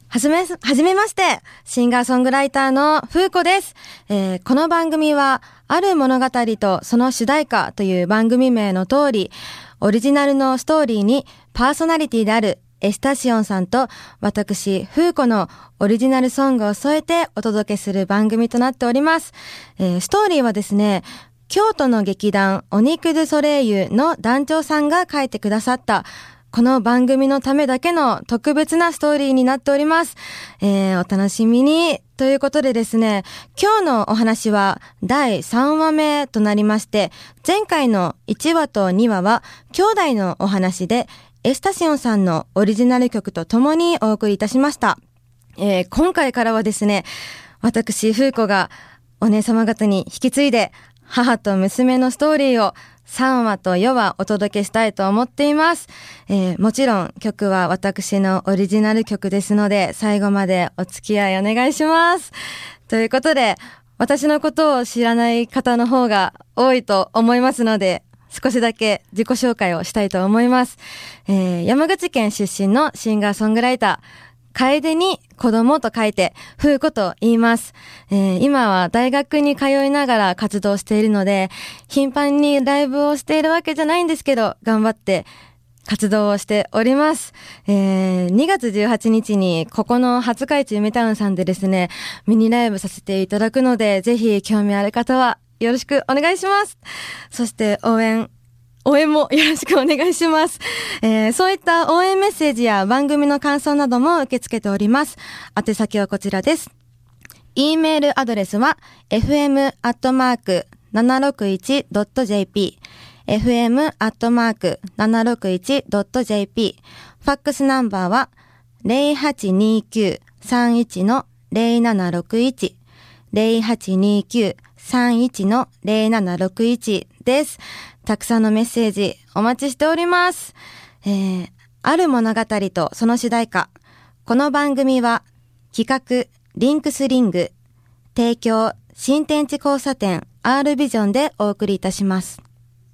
はじめまして、シンガーソングライターの風子です。この番組は、ある物語とその主題歌という番組名の通り、オリジナルのストーリーにパーソナリティであるエスタシオンさんと私、風子のオリジナルソングを添えてお届けする番組となっております。ストーリーはですね、京都の劇団オニク・ドゥ・ソレイユの団長さんが書いてくださったこの番組のためだけの特別なストーリーになっております。お楽しみに。ということでですね、今日のお話は第3話目となりまして、前回の1話と2話は兄弟のお話で、エスタシオンさんのオリジナル曲とともにお送りいたしました。今回からはですね、私、風子がお姉様方に引き継いで、母と娘のストーリーを3話と4話お届けしたいと思っています。もちろん曲は私のオリジナル曲ですので、最後までお付き合いお願いします。ということで、私のことを知らない方の方が多いと思いますので、少しだけ自己紹介をしたいと思います。山口県出身のシンガーソングライター、楓に子供と書いて風子と言います。今は大学に通いながら活動しているので、頻繁にライブをしているわけじゃないんですけど、頑張って活動をしております。2月18日にここの廿日市梅タウンさんでですね、ミニライブさせていただくので、ぜひ興味ある方はよろしくお願いします。そして応援もよろしくお願いします。そういった応援メッセージや番組の感想なども受け付けております。宛先はこちらです。e メールアドレスは fm@761.jp fm@761.jp ファックスナンバーは 0829-31-0761 0829-31-0761 です。たくさんのメッセージお待ちしております。ある物語とその主題歌。この番組は企画リンクスリング、提供新天地交差点 R ビジョンでお送りいたします。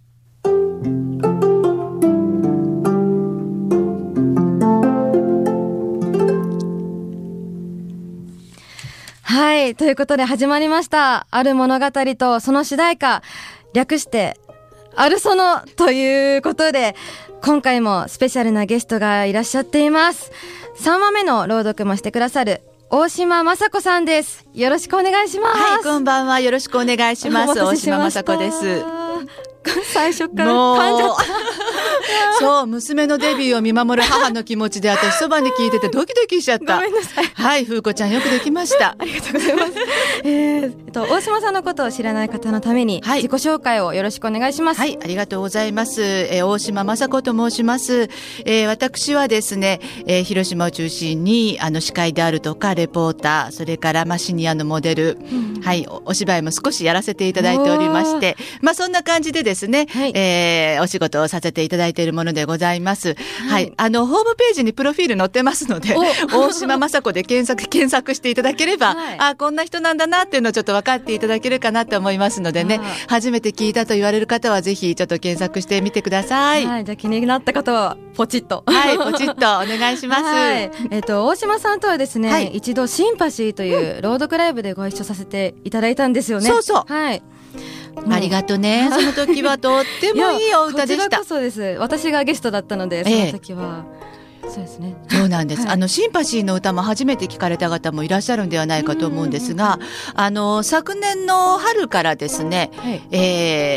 はい、ということで始まりました。ある物語とその主題歌、略してあるそのということで、今回もスペシャルなゲストがいらっしゃっています。3話目の朗読もしてくださる大島雅子さんです。よろしくお願いします。 はい、こんばんは。よろしくお願いします。大島雅子です。 最初から噛んじゃった。 そう、娘のデビューを見守る母の気持ちで、私そばに聞いててドキドキしちゃった。 ごめんなさい。 はい、風子ちゃんよくできました。 ありがとうございます。大島さんのことを知らない方のために、自己紹介をよろしくお願いします。 はい、ありがとうございます。大島雅子と申します。私はですね、広島を中心に司会であるとかレポーター、それからシニアのモデル、はい、お芝居も少しやらせていただいておりまして、そんな感じでですね、はい、お仕事をさせていただいているものでございます。はい、ホームページにプロフィール載ってますので、大島雅子で検索していただければ、はい、こんな人なんだなっていうのをちょっと分かっていただけるかなと思いますのでね、初めて聞いたと言われる方はぜひちょっと検索してみてください。 はい、じゃあ気になった方はポチッと。 はい、ポチッとお願いします。 はい、大島さんとはですね、はい、一度シンパシーという朗読ライブでご一緒させていただいたんですよね。 そうそう。 はい。 ありがとね。その時はとってもいいお歌でした。 こちらこそです。私がゲストだったので、その時は。そうですね。 そうなんです。はい、シンパシーの歌も初めて聞かれた方もいらっしゃるんではないかと思うんですが、昨年の春からですね、はい、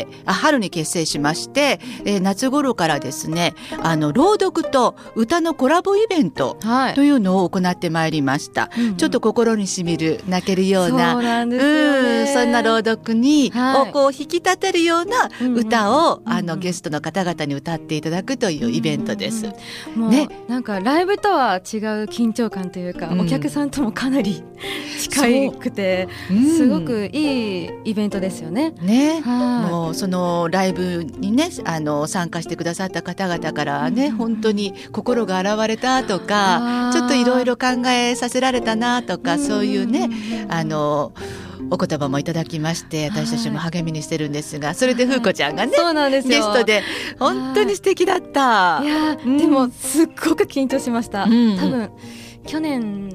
春に結成しまして、夏頃からですね、朗読と歌のコラボイベントというのを行ってまいりました。はい、ちょっと心にしみる、泣けるような、 そうなんですよね。 そんな朗読に、はい、をこう引き立てるような歌を、ゲストの方々に歌っていただくというイベントです。 もうね。なんかライブとは違う緊張感というか、お客さんともかなり近くて、すごくいいイベントですよね。 ね、もうそのライブにね、参加してくださった方々からね、本当に心が洗われたとか、ちょっといろいろ考えさせられたなとか、そういうね、お言葉もいただきまして、私たちも励みにしてるんですが、それで風子ちゃんがね、 そうなんですよ、 ゲストで本当に素敵だった。 いや、でもすっごく緊張しました。多分去年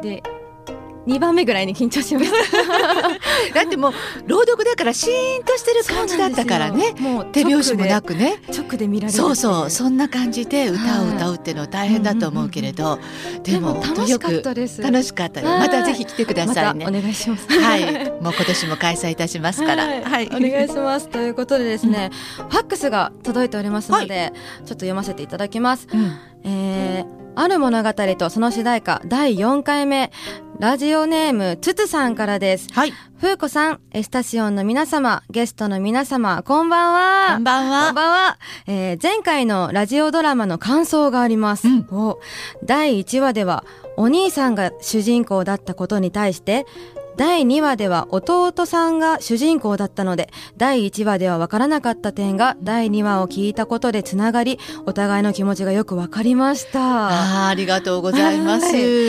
で2番目ぐらいに緊張しましただってもう朗読だからシーンとしてる感じだったからね、もう手拍子もなくね、 直で見られる。 そうそう、そんな感じで歌を歌うっていうのは大変だと思うけれど、 でも楽しかったです。 楽しかったです。またぜひ来てくださいね。 またお願いします。 はい、もう今年も開催いたしますから、 はい、お願いします。ということでですね、ファックスが届いておりますので、ちょっと読ませていただきます。ある物語とその主題歌第4回目、ラジオネームつつさんからです。 はい。 風子さん、エスタシオンの皆様、ゲストの皆様、こんばんは。 こんばんは。 こんばんは。前回のラジオドラマの感想があります。第1話ではお兄さんが主人公だったことに対して、第2話では弟さんが主人公だったので、第1話では分からなかった点が第2話を聞いたことでつながり、お互いの気持ちがよく分かりました。 ありがとうございます。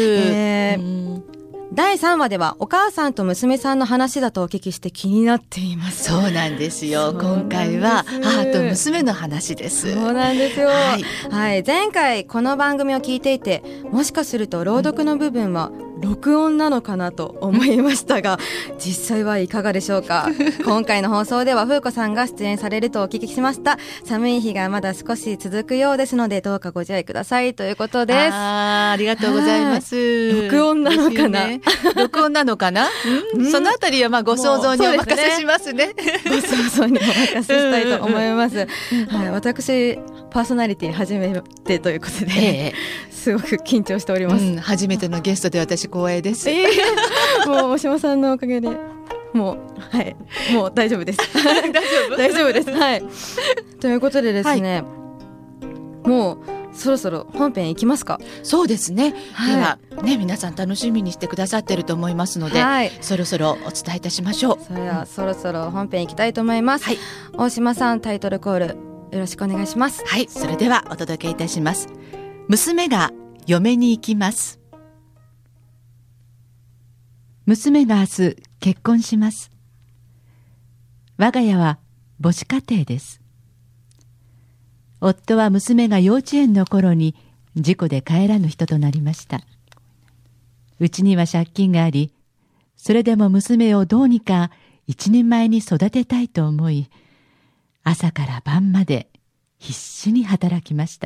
第3話ではお母さんと娘さんの話だとお聞きして気になっています。 そうなんですよ。今回は母と娘の話です。 そうなんですよ。はい、前回この番組を聞いていて、もしかすると朗読の部分は録音なのかなと思いましたが、実際はいかがでしょうか。今回の放送では風子さんが出演されるとお聞きしました。寒い日がまだ少し続くようですので、どうかご自愛くださいということです。 ありがとうございます。 録音なのかな、 録音なのかなそのあたりはまあご想像にお任せしますね。 ご想像にお任せしたいと思います。はい、私パーソナリティ初めてということで、すごく緊張しております。 初めてのゲストで私光栄です。 もう大島さんのおかげでもう大丈夫です。大丈夫です。はい。ということでですね、もうそろそろ本編いきますか。 そうですね。ではね、皆さん楽しみにしてくださってると思いますので、そろそろお伝えいたしましょう。 それではそろそろ本編いきたいと思います。大島さん、タイトルコールよろしくお願いします。 はい、それではお届けいたします。娘が嫁に行きます。娘が明日結婚します。我が家は母子家庭です。夫は娘が幼稚園の頃に事故で帰らぬ人となりました。うちには借金があり、それでも娘をどうにか一人前に育てたいと思い、朝から晩まで必死に働きました。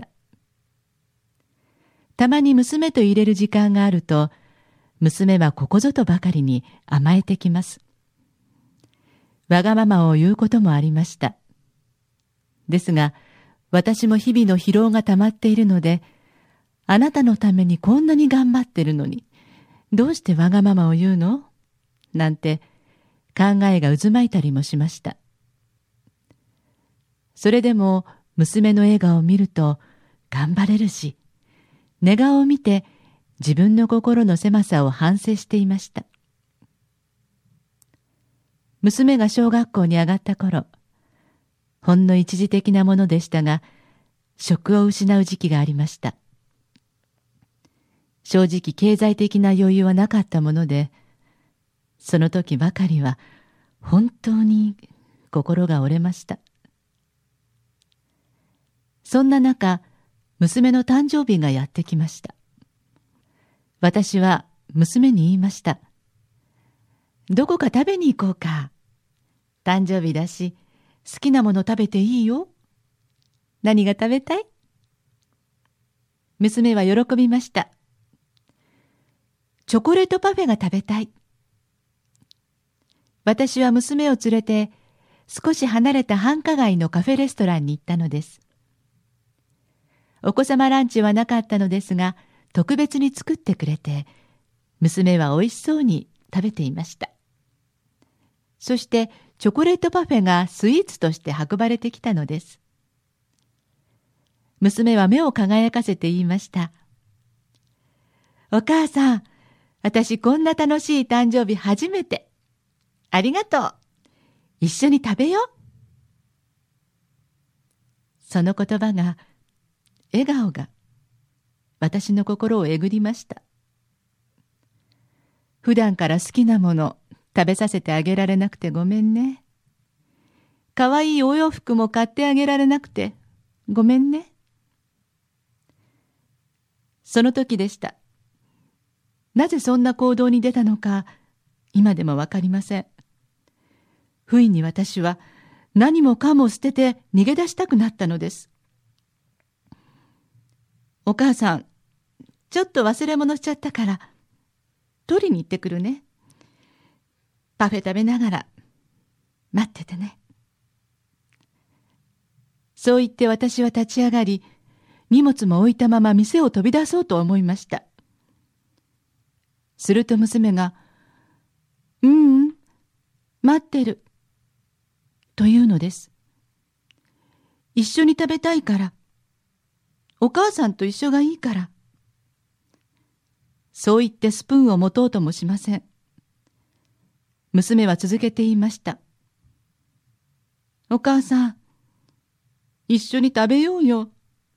たまに娘と入れる時間があると、娘はここぞとばかりに甘えてきます。わがままを言うこともありました。ですが、私も日々の疲労がたまっているので、あなたのためにこんなに頑張ってるのに、どうしてわがままを言うの？なんて考えが渦巻いたりもしました。それでも娘の笑顔を見ると頑張れるし、寝顔を見て自分の心の狭さを反省していました。娘が小学校に上がった頃、ほんの一時的なものでしたが、職を失う時期がありました。正直経済的な余裕はなかったもので、その時ばかりは本当に心が折れました。そんな中、娘の誕生日がやってきました。私は娘に言いました。どこか食べに行こうか。誕生日だし、好きなもの食べていいよ。何が食べたい？娘は喜びました。チョコレートパフェが食べたい。私は娘を連れて少し離れた繁華街のカフェレストランに行ったのです。お子様ランチはなかったのですが、特別に作ってくれて、娘はおいしそうに食べていました。そしてチョコレートパフェがスイーツとして運ばれてきたのです。娘は目を輝かせて言いました。お母さん、私こんな楽しい誕生日初めて。ありがとう。一緒に食べよう。その言葉が、笑顔が、私の心をえぐりました。普段から好きなもの食べさせてあげられなくてごめんね。かわいいお洋服も買ってあげられなくてごめんね。その時でした。 なぜそんな行動に出たのか、今でもわかりません。不意に私は何もかも捨てて逃げ出したくなったのです。お母さん、ちょっと忘れ物しちゃったから取りに行ってくるね。パフェ食べながら待っててね。そう言って私は立ち上がり、荷物も置いたまま店を飛び出そうと思いました。すると娘が、待ってる、というのです。一緒に食べたいから、お母さんと一緒がいいから。そう言ってスプーンを持とうともしません。娘は続けて言いました。お母さん、一緒に食べようよ。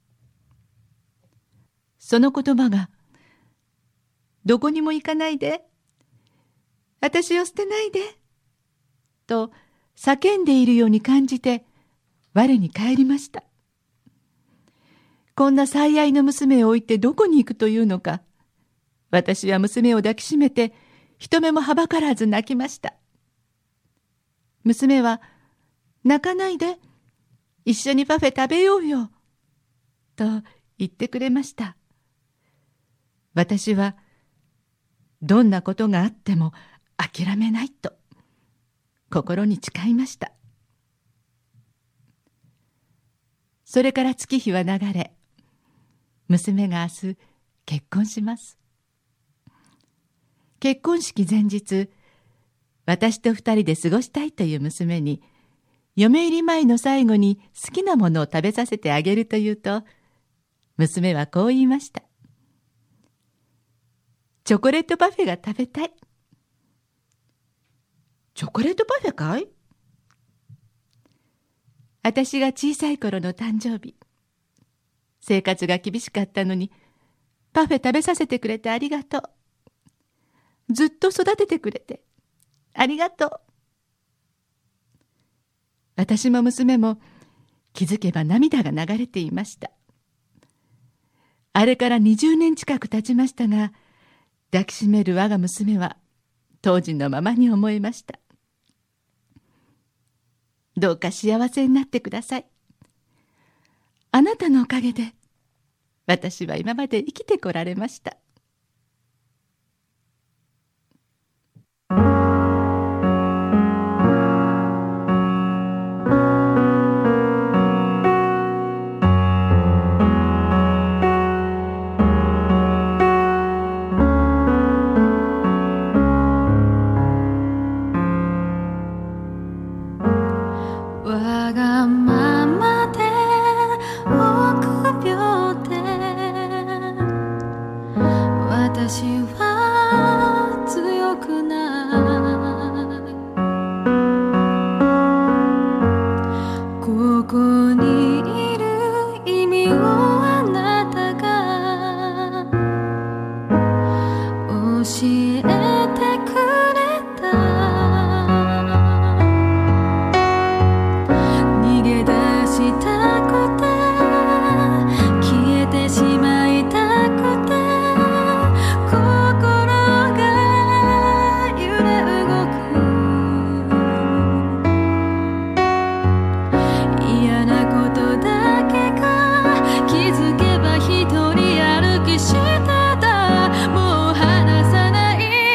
その言葉が、どこにも行かないで、私を捨てないで、と叫んでいるように感じて、我に返りました。こんな最愛の娘を置いてどこに行くというのか、私は娘を抱きしめて、人目もはばからず泣きました。娘は、泣かないで、一緒にパフェ食べようよ、と言ってくれました。私は、どんなことがあっても諦めないと、心に誓いました。それから月日は流れ、娘が明日結婚します。結婚式前日、私と二人で過ごしたいという娘に、嫁入り前の最後に好きなものを食べさせてあげるというと、娘はこう言いました。チョコレートパフェが食べたい。チョコレートパフェかい？私が小さい頃の誕生日。生活が厳しかったのに、パフェ食べさせてくれてありがとう。ずっと育ててくれて、ありがとう。私も娘も気づけば涙が流れていました。あれから20年近く経ちましたが、抱きしめる我が娘は当時のままに思えました。どうか幸せになってください。あなたのおかげで私は今まで生きてこられました。 わがままで臆病で私は強くないここにいる意味をあなたが教えてくれた逃げ出したくて消えてしまいたくて心が揺れ動く嫌なことだけが気づけば一人歩きしてたもう離さない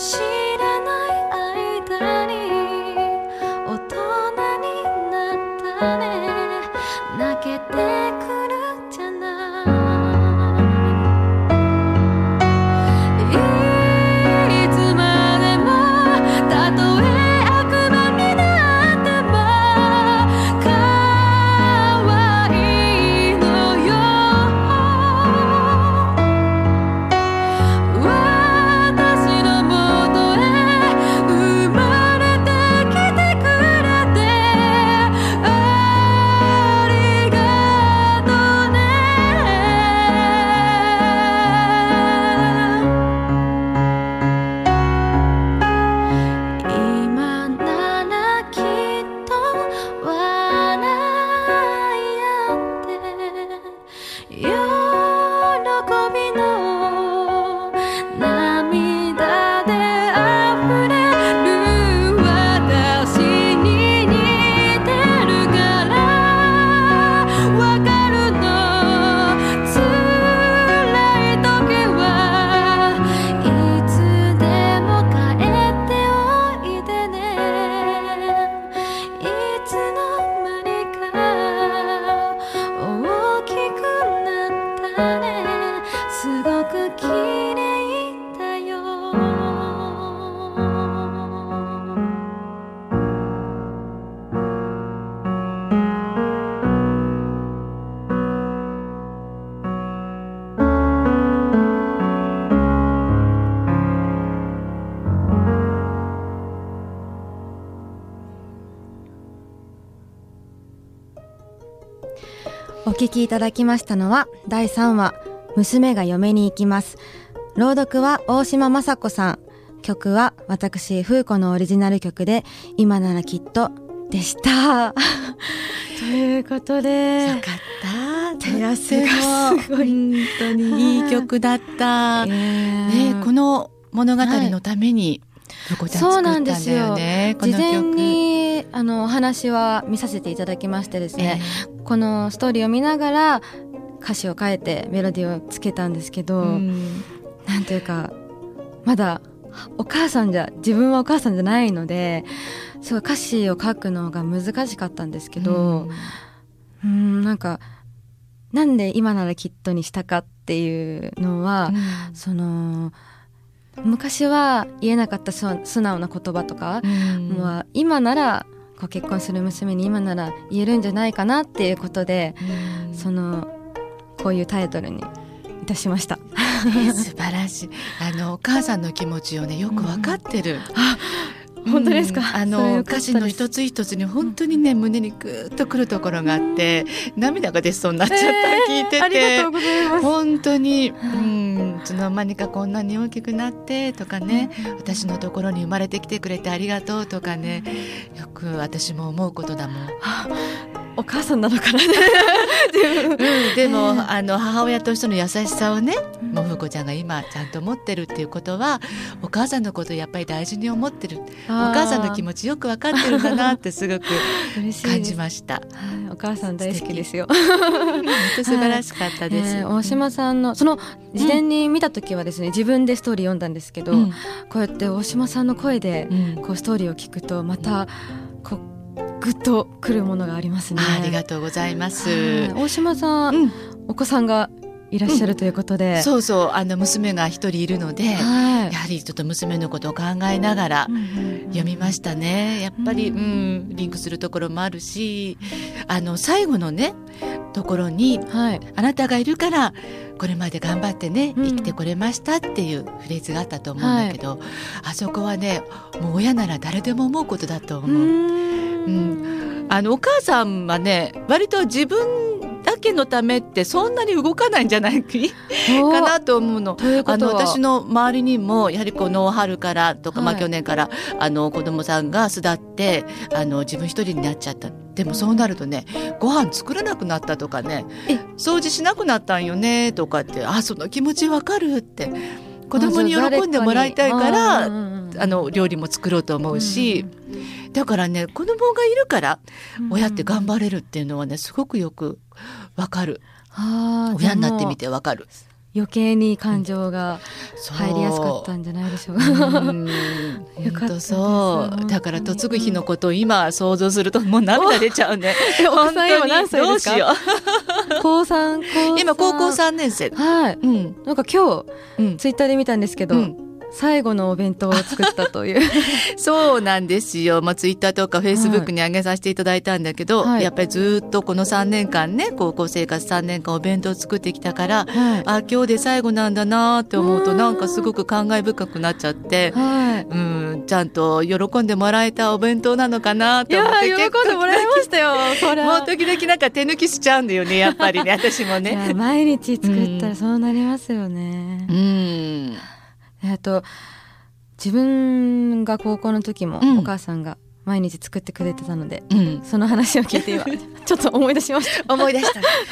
知らない間に大人になったね、泣けてくるじゃない、いつまでもたとえ悪魔になっても可愛いのよ、私のもとへ生まれてきてくれてありがとね。今ならきっと笑い合って喜びの涙で溢れる私に似てるからわかるの、辛い時はいつでも帰っておいでね、いつの間にか大きくなったね、すごく綺麗だよ。お聞きいただきましたのは第3話娘が嫁に行きます。朗読は大島雅子さん、曲は私フーコのオリジナル曲で今ならきっとでしたということで、 よかった。 いやすごい本当にいい曲だった、ね、この物語のために、ふこちゃん作ったんだよね。この曲事前にお話は見させていただきましてですね、このストーリーを見ながら歌詞を変えてメロディーをつけたんですけど、なんというかまだ自分はお母さんじゃないので、すごい歌詞を書くのが難しかったんですけど、なんかなんで今ならきっとにしたかっていうのは、その昔は言えなかった素直な言葉とか、もう今ならこう結婚する娘に今なら言えるんじゃないかなっていうことで、こういうタイトルにいたしました。 素晴らしい。お母さんの気持ちをねよく分かってる。 本当ですか。 歌詞の一つ一つに本当にね胸にグーッとくるところがあって涙が出そうになっちゃった、聞いてて。 ありがとうございます。 本当に、いつの間にかこんなに大きくなってとかね、私のところに生まれてきてくれてありがとうとかね、よく私も思うことだもん。 お母さんなのかなねでも母親としての優しさをね、もふこちゃんが今ちゃんと持ってるっていうことは、お母さんのことをやっぱり大事に思ってる、お母さんの気持ちよく分かってるんだなってすごく感じました。 お母さん大好きですよ。 本当素晴らしかったです。 大島さんのその事前に見た時はですね、自分でストーリー読んだんですけど、こうやって大島さんの声でこうストーリーを聞くとまたこうグッとくるものがありますね。 ありがとうございます。 大島さん、お子さんがいらっしゃるということで、 そうそう娘が一人いるので、やはりちょっと娘のことを考えながら読みましたね。やっぱり、リンクするところもあるし、最後のねところに、あなたがいるからこれまで頑張ってね生きてこれましたっていうフレーズがあったと思うんだけど、あそこはねもう親なら誰でも思うことだと思う。お母さんはね割と自分だけのためってそんなに動かないんじゃないかなと思うの。私の周りにもやはりこの春からとか、去年から子供さんが巣立って自分一人になっちゃった。でもそうなるとね、ご飯作らなくなったとかね、掃除しなくなったんよねとかって、その気持ちわかるって、子供に喜んでもらいたいから料理も作ろうと思うし、だからね子供がいるから親って頑張れるっていうのはねすごくよくわかる。親になってみてわかる。 余計に感情が入りやすかったんじゃないでしょうか。よかったです。 そうだから嫁ぐ日のことを今想像するともう涙出ちゃうね。 奥さん今何歳ですか？ どうしよう。 高3 今高校3年生。 はい、なんか今日、ツイッターで見たんですけど、最後のお弁当を作ったというそうなんですよ、ツイッターとかフェイスブックに上げさせていただいたんだけど、やっぱりずっとこの3年間ね、高校生活3年間お弁当を作ってきたから、今日で最後なんだなって思うとなんかすごく感慨深くなっちゃって、ちゃんと喜んでもらえたお弁当なのかなと思って。 いや喜んでもらいましたよ。それもう時々なんか手抜きしちゃうんだよね、やっぱりね私もね。 毎日作ったらそうなりますよね。あと自分が高校の時もお母さんが毎日作ってくれてたので、その話を聞いて今ちょっと思い出しました。 思い出した、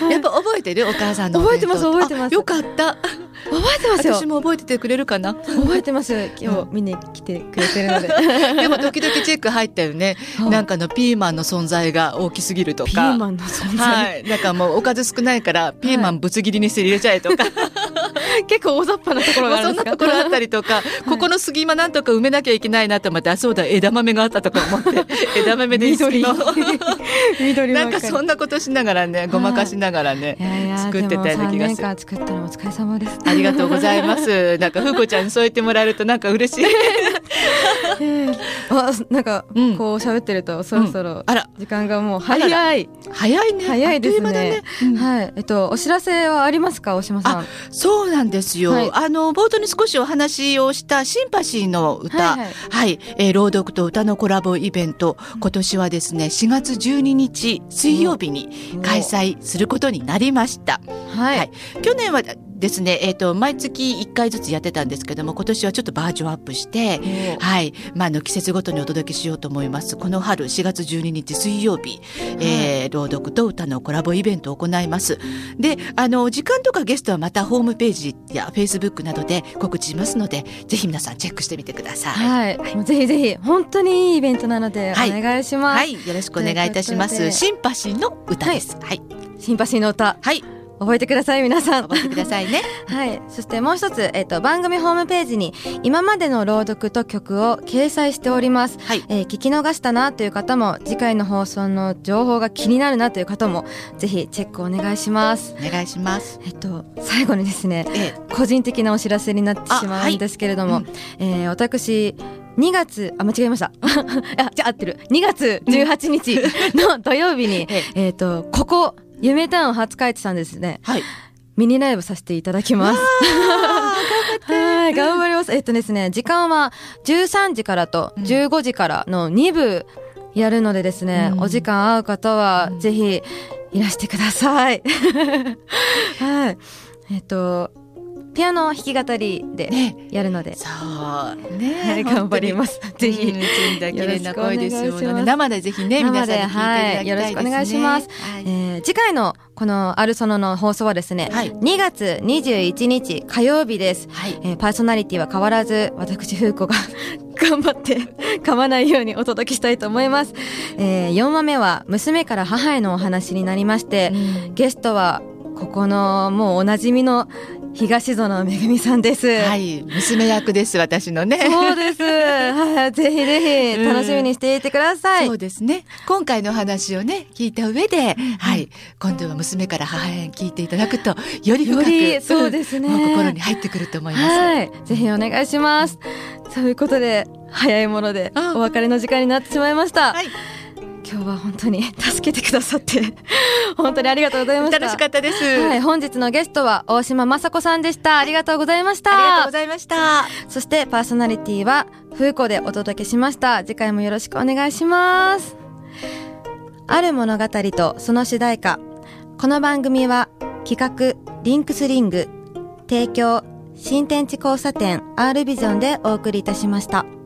やっぱ覚えてるお母さんのお弁当。 覚えてます。 よかった。 覚えてますよ。 私も覚えててくれるかな。 覚えてます。今日見に来てくれてるのででも時々チェック入ったよね。なんかピーマンの存在が大きすぎるとか。 ピーマンの存在、 だからもうおかず少ないからピーマンぶつ切りにして入れちゃえとか、 結構大雑把なところがあるんですか？ そんなところあったりとか、ここの隙間なんとか埋めなきゃいけないなと思って、そうだ枝豆があったとか思って枝豆で緑なんかそんなことしながらね、ごまかしながらね、作ってたような気がする。3年間作ったのお疲れ様です。 ありがとうございます。なんか風子ちゃんにそう言ってもらえるとなんか嬉しいなんかこう喋ってるとそろそろ時間がもう早いね。 早いですね。 はい、お知らせはありますか、大島さん？ そうなんですよ、冒頭に少しお話をしたシンパシーの歌、朗読と歌のコラボイベント、今年はですね4月12日水曜日に開催することになりました。去年はですね、毎月1回ずつやってたんですけども、今年はちょっとバージョンアップして、季節ごとにお届けしようと思います。この春4月12日水曜日、朗読と歌のコラボイベントを行います。で、時間とかゲストはまたホームページやフェイスブックなどで告知しますので、ぜひ皆さんチェックしてみてください。 もうぜひぜひ本当にいいイベントなのでお願いします。 よろしくお願いいたします。シンパシーの歌です。 シンパシーの歌。覚えてください皆さん。 覚えてくださいね。 そしてもう一つ、番組ホームページに今までの朗読と曲を掲載しております。聞き逃したなという方も、次回の放送の情報が気になるなという方もぜひチェックお願いします。 お願いします。 最後にですね、個人的なお知らせになってしまうんですけれども、私2月間違えました合ってる、2月18日の土曜日にここ夢タウン初開地さんですね、ミニライブさせていただきます。頑張ります。ですね、時間は13時からと15時からの2部やるのでですね、お時間合う方はぜひいらしてください。ピアノ弾き語りでやるので、 そうね、 頑張ります。ぜひ綺麗な声ですよね。生でぜひね皆さんに聞いていただきたいですね。 よろしくお願いします。次回のこのアルソノの放送はですね、2月21日火曜日です。パーソナリティは変わらず私風子が頑張って噛まないようにお届けしたいと思います。4話目は娘から母へのお話になりまして、ゲストはここのもうおなじみの東園めぐみさんです。 娘役です、私のね。 そうです。ぜひぜひ楽しみにしていてください。 そうですね。今回の話をね聞いた上で、今度は娘から母へ聞いていただくとより深く、 そうですね、 心に入ってくると思います。 ぜひお願いします。そういうことで早いものでお別れの時間になってしまいました。今日は本当に助けてくださって本当にありがとうございました。 楽しかったです。 本日のゲストは大島雅子さんでした。ありがとうございました。 ありがとうございました。 そしてパーソナリティは風子でお届けしました。次回もよろしくお願いします。ある物語とその主題歌。この番組は企画リンクスリング、提供新天地交差点 R ビジョンでお送りいたしました。